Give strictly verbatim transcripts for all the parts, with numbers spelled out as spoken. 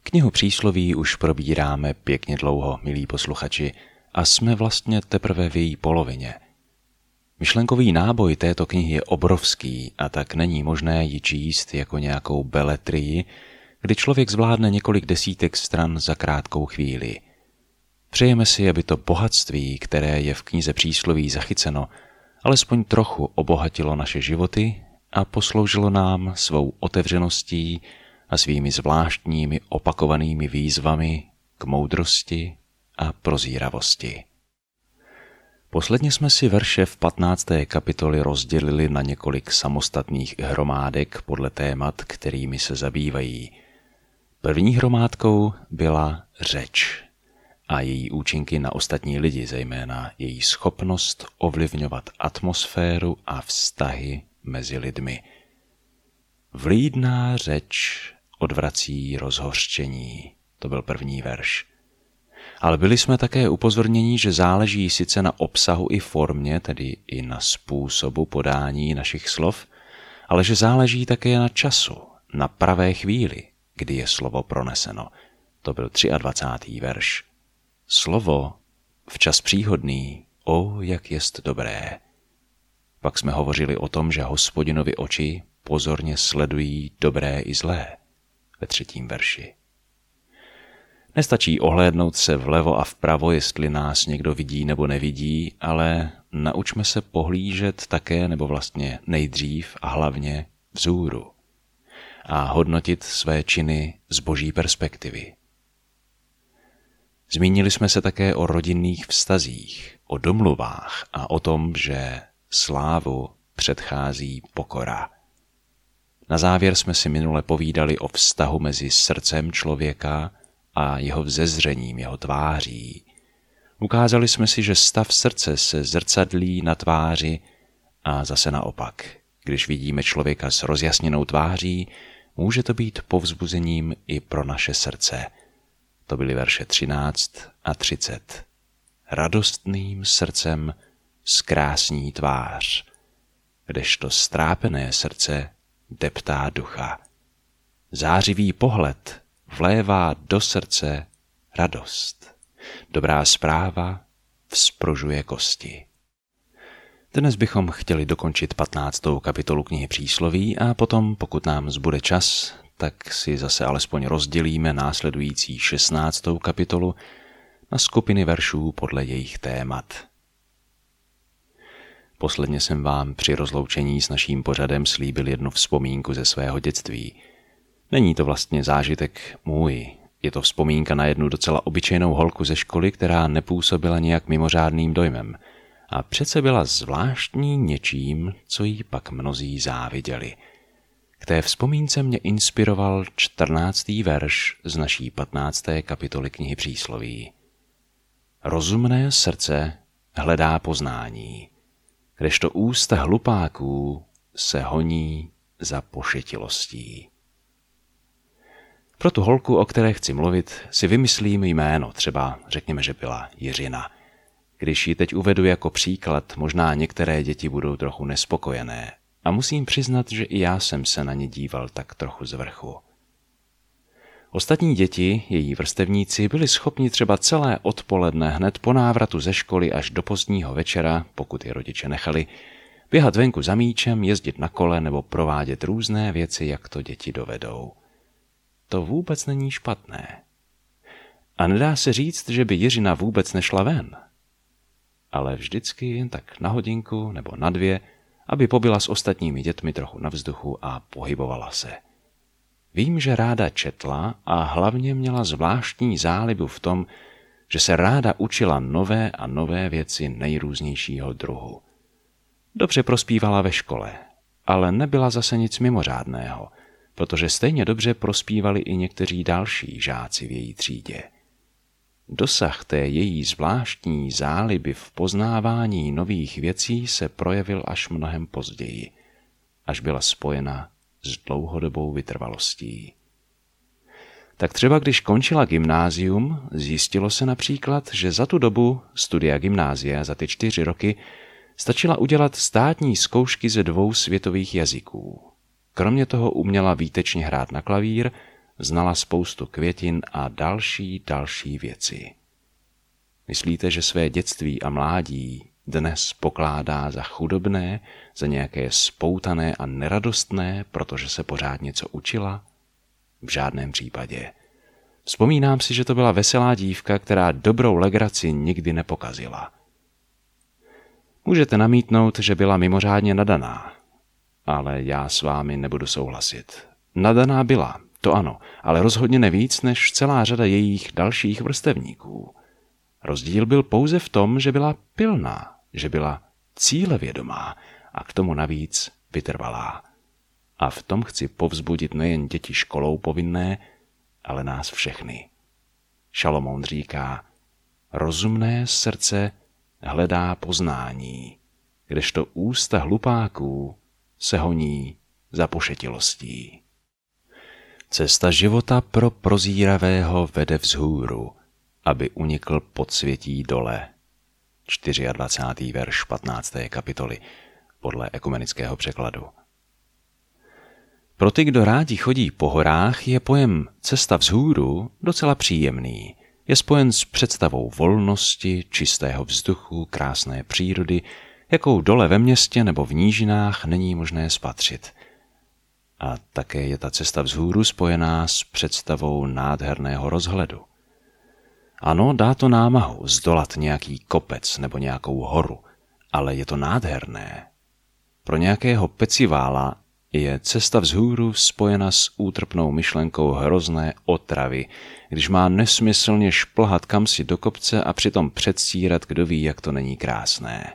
Knihu přísloví už probíráme pěkně dlouho, milí posluchači, a jsme vlastně teprve v její polovině. Myšlenkový náboj této knihy je obrovský a tak není možné ji číst jako nějakou beletrii, kdy člověk zvládne několik desítek stran za krátkou chvíli. Přejeme si, aby to bohatství, které je v knize přísloví zachyceno, alespoň trochu obohatilo naše životy a posloužilo nám svou otevřeností a svými zvláštními opakovanými výzvami k moudrosti a prozíravosti. Posledně jsme si verše v patnácté kapitoli rozdělili na několik samostatných hromádek podle témat, kterými se zabývají. První hromádkou byla řeč a její účinky na ostatní lidi, zejména její schopnost ovlivňovat atmosféru a vztahy mezi lidmi. Vlídná řeč odvrací rozhořčení. To byl první verš. Ale byli jsme také upozorněni, že záleží sice na obsahu i formě, tedy i na způsobu podání našich slov, ale že záleží také na času, na pravé chvíli, kdy je slovo proneseno. To byl dvacátý třetí verš. Slovo včas příhodný, o, jak jest dobré. Pak jsme hovořili o tom, že Hospodinovi oči pozorně sledují dobré i zlé ve třetím verši. Nestačí ohlédnout se vlevo a vpravo, jestli nás někdo vidí nebo nevidí, ale naučme se pohlížet také, nebo vlastně nejdřív a hlavně vzhůru a hodnotit své činy z boží perspektivy. Zmínili jsme se také o rodinných vztazích, o domluvách a o tom, že slávu předchází pokora. Na závěr jsme si minule povídali o vztahu mezi srdcem člověka a jeho vzezřením, jeho tváří. Ukázali jsme si, že stav srdce se zrcadlí na tváři a zase naopak. Když vidíme člověka s rozjasněnou tváří, může to být povzbuzením i pro naše srdce. To byly verše třináct a třicet. Radostným srdcem zkrásní tvář, kdežto strápené srdce deptá ducha. Zářivý pohled vlévá do srdce radost. Dobrá zpráva vzpružuje kosti. Dnes bychom chtěli dokončit patnáctou kapitolu knihy přísloví a potom, pokud nám zbude čas, tak si zase alespoň rozdělíme následující šestnáctou kapitolu na skupiny veršů podle jejich témat. Posledně jsem vám při rozloučení s naším pořadem slíbil jednu vzpomínku ze svého dětství. Není to vlastně zážitek můj, je to vzpomínka na jednu docela obyčejnou holku ze školy, která nepůsobila nějak mimořádným dojmem a přece byla zvláštní něčím, co jí pak mnozí záviděli. K té vzpomínce mě inspiroval čtrnáctý verš z naší patnácté kapitoly knihy přísloví. Rozumné srdce hledá poznání, kdežto ústa hlupáků se honí za pošetilostí. Pro tu holku, o které chci mluvit, si vymyslím jméno, třeba řekněme, že byla Jiřina. Když ji teď uvedu jako příklad, možná některé děti budou trochu nespokojené a musím přiznat, že i já jsem se na ně díval tak trochu z vrchu. Ostatní děti, její vrstevníci, byli schopni třeba celé odpoledne hned po návratu ze školy až do pozdního večera, pokud je rodiče nechali, běhat venku za míčem, jezdit na kole nebo provádět různé věci, jak to děti dovedou. To vůbec není špatné. A nedá se říct, že by Jiřina vůbec nešla ven. Ale vždycky jen tak na hodinku nebo na dvě, aby pobyla s ostatními dětmi trochu na vzduchu a pohybovala se. Vím, že ráda četla a hlavně měla zvláštní zálibu v tom, že se ráda učila nové a nové věci nejrůznějšího druhu. Dobře prospívala ve škole, ale nebyla zase nic mimořádného, protože stejně dobře prospívali i někteří další žáci v její třídě. Dosah té její zvláštní záliby v poznávání nových věcí se projevil až mnohem později, až byla spojena s dlouhodobou vytrvalostí. Tak třeba když končila gymnázium, zjistilo se například, že za tu dobu studia gymnázia, za ty čtyři roky, stačila udělat státní zkoušky ze dvou světových jazyků. Kromě toho uměla výtečně hrát na klavír znala spoustu květin a další, další věci. Myslíte, že své dětství a mládí dnes pokládá za chudobné, za nějaké spoutané a neradostné, protože se pořád něco učila? V žádném případě. Vzpomínám si, že to byla veselá dívka, která dobrou legraci nikdy nepokazila. Můžete namítnout, že byla mimořádně nadaná, ale já s vámi nebudu souhlasit. Nadaná byla, to ano, ale rozhodně nevíc než celá řada jejich dalších vrstevníků. Rozdíl byl pouze v tom, že byla pilná, že byla cílevědomá a k tomu navíc vytrvalá. A v tom chci povzbudit nejen děti školou povinné, ale nás všechny. Šalomoun říká, rozumné srdce hledá poznání, kdežto ústa hlupáků se honí za pošetilostí. Cesta života pro prozíravého vede vzhůru, aby unikl podsvětí dole. dvacátý čtvrtý verš patnácté kapitoly podle ekumenického překladu. Pro ty, kdo rádi chodí po horách, je pojem cesta vzhůru docela příjemný. Je spojen s představou volnosti, čistého vzduchu, krásné přírody, jakou dole ve městě nebo v nížinách není možné spatřit. A také je ta cesta vzhůru spojená s představou nádherného rozhledu. Ano, dá to námahu zdolat nějaký kopec nebo nějakou horu, ale je to nádherné. Pro nějakého pecivála je cesta vzhůru spojena s útrpnou myšlenkou hrozné otravy, když má nesmyslně šplhat kamsi do kopce a přitom předstírat, kdo ví, jak to není krásné.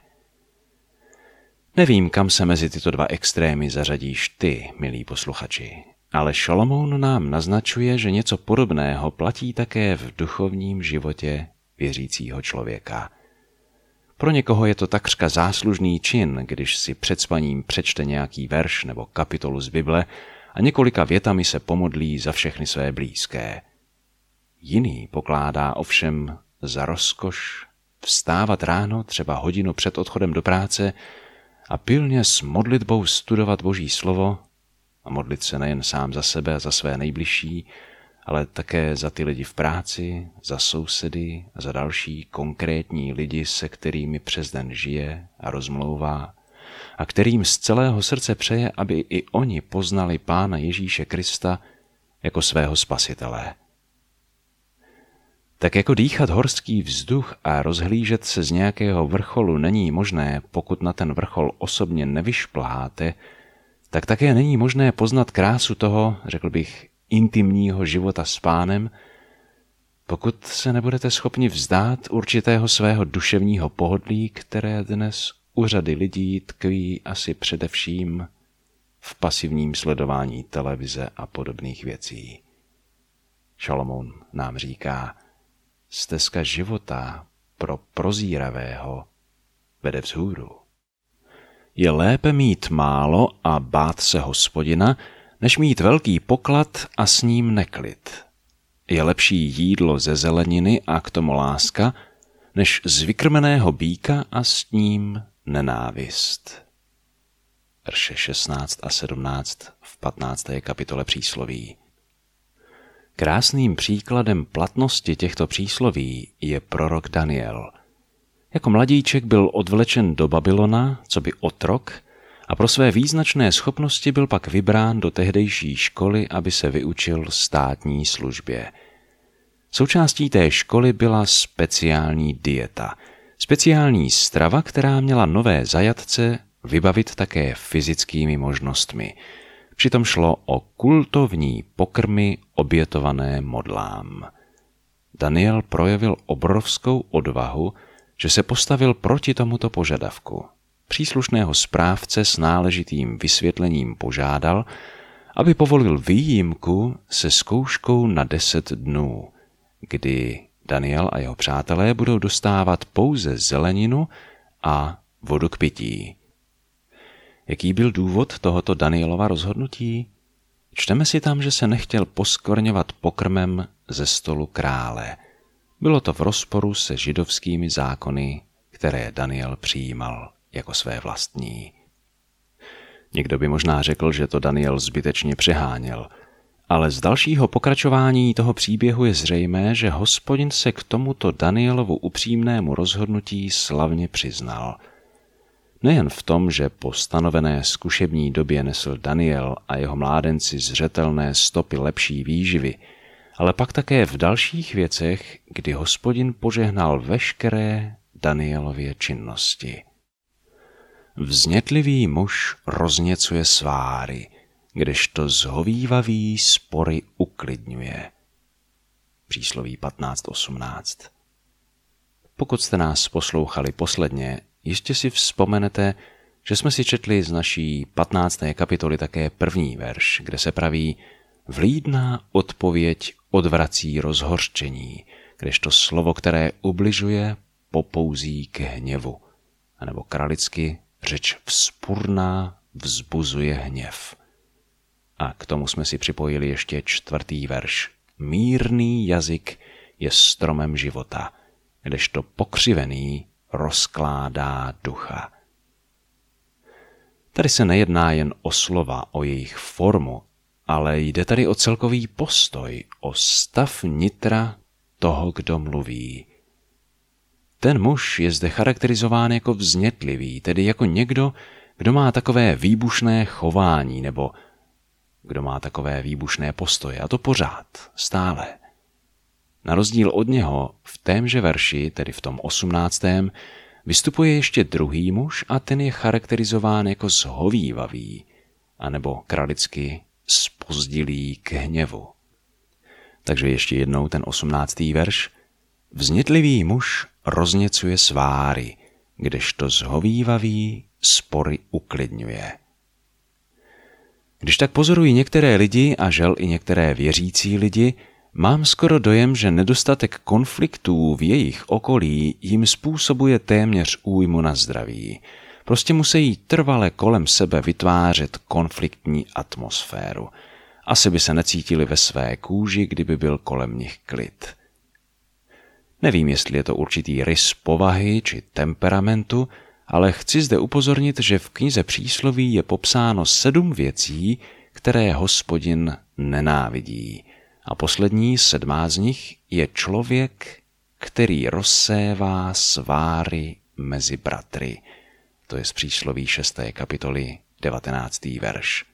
Nevím, kam se mezi tyto dva extrémy zařadíš ty, milí posluchači, ale Šalomoun nám naznačuje, že něco podobného platí také v duchovním životě věřícího člověka. Pro někoho je to takřka záslužný čin, když si před spaním přečte nějaký verš nebo kapitolu z Bible a několika větami se pomodlí za všechny své blízké. Jiný pokládá ovšem za rozkoš vstávat ráno třeba hodinu před odchodem do práce a pilně s modlitbou studovat Boží slovo a modlit se nejen sám za sebe a za své nejbližší, ale také za ty lidi v práci, za sousedy a za další konkrétní lidi, se kterými přes den žije a rozmlouvá a kterým z celého srdce přeje, aby i oni poznali Pána Ježíše Krista jako svého spasitele. Tak jako dýchat horský vzduch a rozhlížet se z nějakého vrcholu není možné, pokud na ten vrchol osobně nevyšplháte, tak také není možné poznat krásu toho, řekl bych, intimního života s Pánem, pokud se nebudete schopni vzdát určitého svého duševního pohodlí, které dnes u řady lidí tkví asi především v pasivním sledování televize a podobných věcí. Šalomoun nám říká, stezka života pro prozíravého vede vzhůru. Je lépe mít málo a bát se Hospodina, než mít velký poklad a s ním neklid. Je lepší jídlo ze zeleniny a k tomu láska, než z vykrmeného býka a s ním nenávist. Verše šestnáct a sedmnáct v patnácté kapitole přísloví. Krásným příkladem platnosti těchto přísloví je prorok Daniel. Jako mladíček byl odvlečen do Babylona, co by otrok, a pro své význačné schopnosti byl pak vybrán do tehdejší školy, aby se vyučil státní službě. Součástí té školy byla speciální dieta, speciální strava, která měla nové zajatce vybavit také fyzickými možnostmi. Přitom šlo o kultovní pokrmy obětované modlám. Daniel projevil obrovskou odvahu, že se postavil proti tomuto požadavku. Příslušného správce s náležitým vysvětlením požádal, aby povolil výjimku se zkouškou na deset dnů, kdy Daniel a jeho přátelé budou dostávat pouze zeleninu a vodu k pití. Jaký byl důvod tohoto Danielova rozhodnutí? Čteme si tam, že se nechtěl poskvrňovat pokrmem ze stolu krále. Bylo to v rozporu se židovskými zákony, které Daniel přijímal jako své vlastní. Někdo by možná řekl, že to Daniel zbytečně přeháněl, Ale z dalšího pokračování toho příběhu je zřejmé, že Hospodin se k tomuto Danielovu upřímnému rozhodnutí slavně přiznal. Nejen v tom, že po stanovené zkušební době nesl Daniel a jeho mládenci zřetelné stopy lepší výživy, ale pak také v dalších věcech, kdy Hospodin požehnal veškeré Danielově činnosti. Vznětlivý muž rozněcuje sváry, kdežto zhovívavý spory uklidňuje. Přísloví patnáct osmnáct. Pokud jste nás poslouchali posledně, jistě si vzpomenete, že jsme si četli z naší patnácté kapitoly také první verš, kde se praví: vlídná odpověď odvrací rozhořčení, kdežto slovo, které ubližuje, popouzí k hněvu. A nebo kralicky řeč vzpurná vzbuzuje hněv. A k tomu jsme si připojili ještě čtvrtý verš. Mírný jazyk je stromem života, kdežto pokřivený rozkládá ducha. Tady se nejedná jen o slova, o jejich formu, ale jde tady o celkový postoj, o stav nitra toho, kdo mluví. Ten muž je zde charakterizován jako vznětlivý, tedy jako někdo, kdo má takové výbušné chování nebo kdo má takové výbušné postoje, a to pořád, stále. Na rozdíl od něho v témže verši, tedy v tom osmnáctém, vystupuje ještě druhý muž a ten je charakterizován jako zhovívavý, anebo kralicky zpozdilý k hněvu. Takže ještě jednou ten osmnáctý verš. Vznětlivý muž rozněcuje sváry, kdežto zhovívavý spory uklidňuje. Když tak pozoruji některé lidi a žel i některé věřící lidi, mám skoro dojem, že nedostatek konfliktů v jejich okolí jim způsobuje téměř újmu na zdraví. Prostě musí trvale kolem sebe vytvářet konfliktní atmosféru. Asi by se necítili ve své kůži, kdyby byl kolem nich klid. Nevím, jestli je to určitý rys povahy či temperamentu, ale chci zde upozornit, že v knize Přísloví je popsáno sedm věcí, které Hospodin nenávidí. A poslední, sedmá z nich, je člověk, který rozsévá sváry mezi bratry. To je z Přísloví šesté kapitoly devatenáctý verš.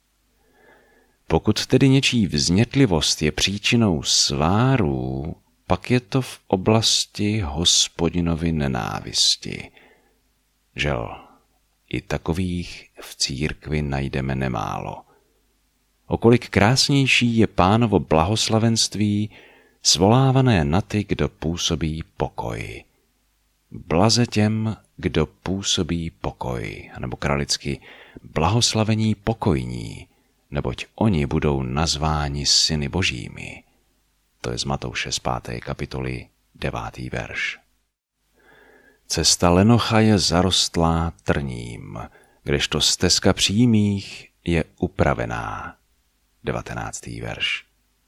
Pokud tedy něčí vznětlivost je příčinou svárů, pak je to v oblasti Hospodinovy nenávisti. Žel, i takových v církvi najdeme nemálo. O kolik krásnější je Pánovo blahoslavenství, svolávané na ty, kdo působí pokoj. Blaze těm, kdo působí pokoj, nebo kralicky blahoslavení pokojní, neboť oni budou nazváni syny božími. To je z Matouše z páté kapitoly devátý verš. Cesta lenocha je zarostlá trním, kdežto stezka přímých je upravená. devatenáctý verš.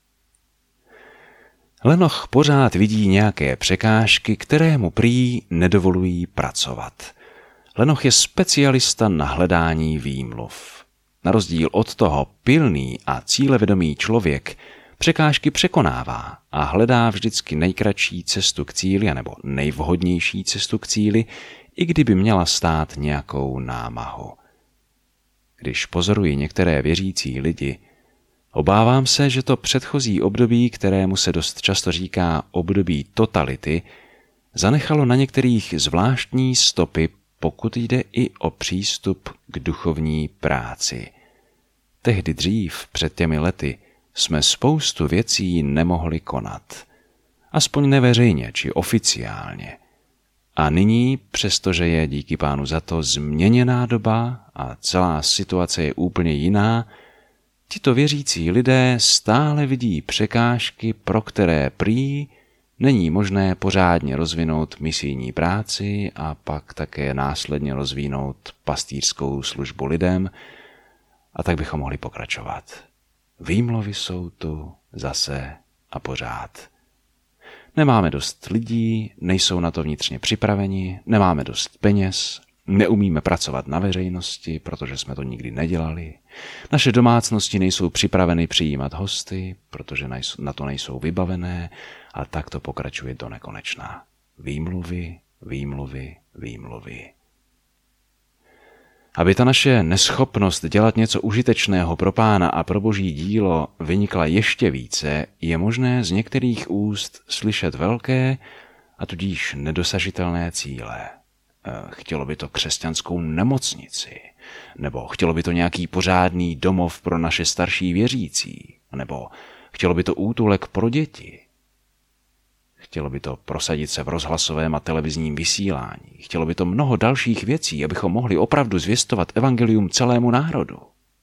Lenoch pořád vidí nějaké překážky, které mu prý nedovolují pracovat. Lenoch je specialista na hledání výmluv. Na rozdíl od toho pilný a cílevědomý člověk překážky překonává a hledá vždycky nejkratší cestu k cíli anebo nejvhodnější cestu k cíli, i kdyby měla stát nějakou námahu. Když pozoruji některé věřící lidi, obávám se, že to předchozí období, kterému se dost často říká období totality, zanechalo na některých zvláštní stopy, pokud jde i o přístup k duchovní práci. Tehdy dřív, před těmi lety, jsme spoustu věcí nemohli konat. Aspoň neveřejně či oficiálně. A nyní, přestože je díky Pánu za to změněná doba a celá situace je úplně jiná, tito věřící lidé stále vidí překážky, pro které prý není možné pořádně rozvinout misijní práci a pak také následně rozvinout pastýřskou službu lidem, a tak bychom mohli pokračovat. Výmluvy jsou tu zase a pořád. Nemáme dost lidí, nejsou na to vnitřně připraveni, nemáme dost peněz, Neumíme pracovat na veřejnosti, protože jsme to nikdy nedělali. Naše domácnosti nejsou připraveny přijímat hosty, protože na to nejsou vybavené, a tak to pokračuje do nekonečna. Výmluvy, výmluvy, výmluvy. Aby ta naše neschopnost dělat něco užitečného pro Pána a pro Boží dílo vynikla ještě více, je možné z některých úst slyšet velké a tudíž nedosažitelné cíle. Chtělo by to křesťanskou nemocnici, nebo chtělo by to nějaký pořádný domov pro naše starší věřící, nebo chtělo by to útulek pro děti. Chtělo by to prosadit se v rozhlasovém a televizním vysílání. Chtělo by to mnoho dalších věcí, abychom mohli opravdu zvěstovat evangelium celému národu.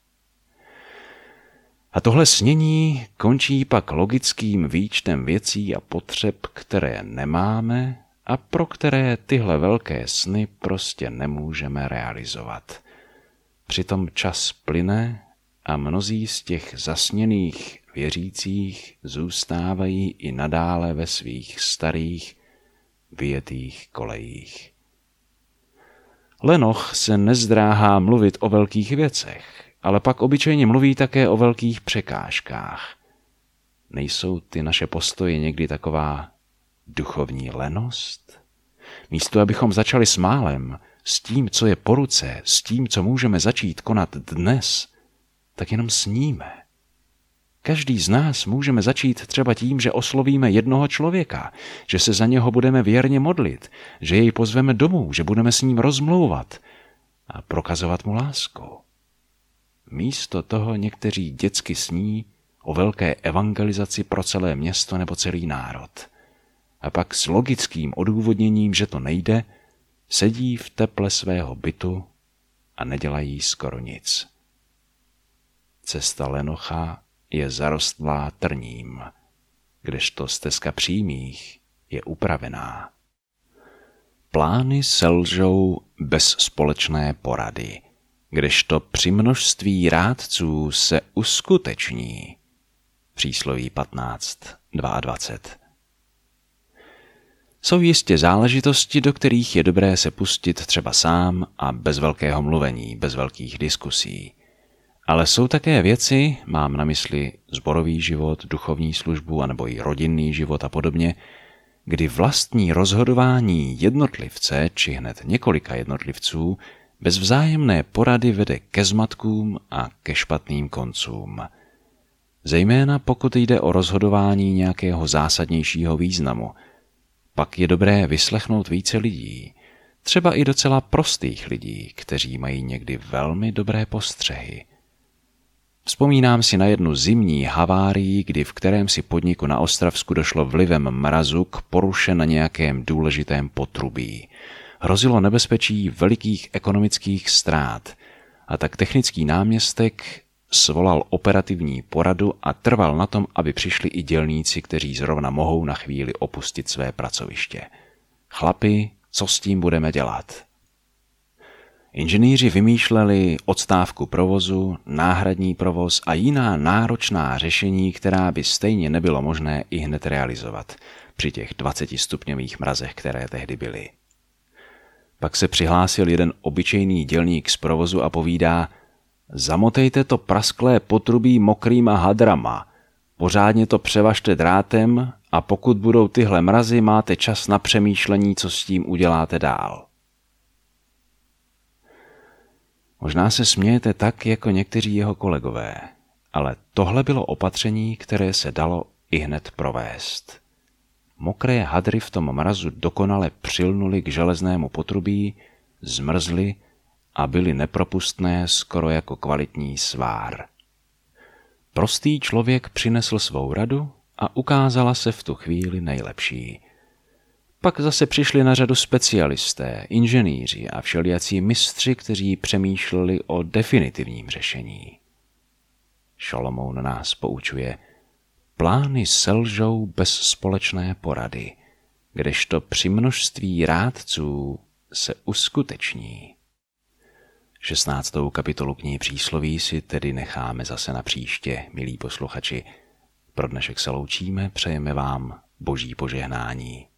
A tohle snění končí pak logickým výčtem věcí a potřeb, které nemáme a pro které tyhle velké sny prostě nemůžeme realizovat. Přitom čas plyne a mnozí z těch zasněných věřících zůstávají i nadále ve svých starých, vyjetých kolejích. Lenoch se nezdráhá mluvit o velkých věcech, ale pak obyčejně mluví také o velkých překážkách. Nejsou ty naše postoje někdy taková duchovní lenost? Místo abychom začali s málem, s tím, co je po ruce, s tím, co můžeme začít konat dnes, tak jenom sníme. Každý z nás můžeme začít třeba tím, že oslovíme jednoho člověka, že se za něho budeme věrně modlit, že jej pozveme domů, že budeme s ním rozmlouvat a prokazovat mu lásku. Místo toho někteří dětsky sní o velké evangelizaci pro celé město nebo celý národ. A pak s logickým odůvodněním, že to nejde, sedí v teple svého bytu a nedělají skoro nic. Cesta Lenocha je zarostlá trním, kdežto stezka přímých je upravená. Plány selžou bez společné porady, kdežto při množství rádců se uskuteční. Přísloví patnáct dvacet dva. Jsou jistě záležitosti, do kterých je dobré se pustit třeba sám a bez velkého mluvení, bez velkých diskusí. Ale jsou také věci, mám na mysli sborový život, duchovní službu anebo i rodinný život a podobně, kdy vlastní rozhodování jednotlivce či hned několika jednotlivců bez vzájemné porady vede ke zmatkům a ke špatným koncům. Zejména pokud jde o rozhodování nějakého zásadnějšího významu, pak je dobré vyslechnout více lidí, třeba i docela prostých lidí, kteří mají někdy velmi dobré postřehy. Vzpomínám si na jednu zimní havárii, kdy v kterémsi podniku na Ostravsku došlo vlivem mrazu k poruše na nějakém důležitém potrubí. Hrozilo nebezpečí velikých ekonomických ztrát a tak technický náměstek svolal operativní poradu a trval na tom, aby přišli i dělníci, kteří zrovna mohou na chvíli opustit své pracoviště. Chlapi, co s tím budeme dělat? Inženýři vymýšleli odstávku provozu, náhradní provoz a jiná náročná řešení, která by stejně nebylo možné i hned realizovat při těch dvacetistupňových mrazech, které tehdy byly. Pak se přihlásil jeden obyčejný dělník z provozu a povídá: zamotejte to prasklé potrubí mokrýma hadrama, pořádně to převažte drátem a pokud budou tyhle mrazy, máte čas na přemýšlení, co s tím uděláte dál. Možná se smějete tak, jako někteří jeho kolegové, ale tohle bylo opatření, které se dalo ihned provést. Mokré hadry v tom mrazu dokonale přilnuly k železnému potrubí, zmrzly a byly nepropustné skoro jako kvalitní svár. Prostý člověk přinesl svou radu a ukázala se v tu chvíli nejlepší. Pak zase přišli na řadu specialisté, inženýři a všelijací mistři, kteří přemýšleli o definitivním řešení. Šolomoun nás poučuje: plány selžou bez společné porady, kdežto při množství rádců se uskuteční. šestnáctou kapitolu knihy Přísloví si tedy necháme zase na příště, milí posluchači. Pro dnešek se loučíme, přejeme vám Boží požehnání.